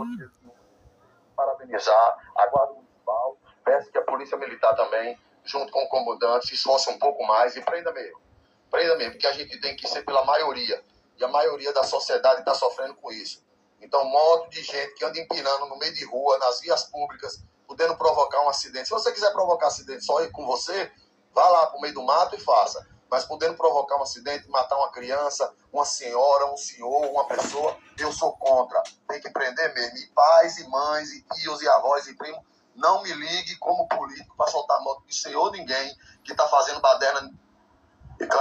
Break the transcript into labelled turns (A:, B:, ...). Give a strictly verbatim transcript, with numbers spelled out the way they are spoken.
A: parabenizar a Guarda Municipal, peço que a Polícia Militar também, junto com o comandante, se esforce um pouco mais e prenda mesmo. Prenda mesmo, porque a gente tem que ser pela maioria. E a maioria da sociedade está sofrendo com isso. Então, modo de gente que anda empinando no meio de rua, nas vias públicas, podendo provocar um acidente. Se você quiser provocar acidente só com você, vá lá para o meio do mato e faça. Mas podendo provocar um acidente, matar uma criança, uma senhora, um senhor, uma pessoa, eu sou contra. Tem que prender mesmo. E pais, e mães, e tios, e avós, e primos, não me ligue como político para soltar moto de senhor ninguém que está fazendo baderna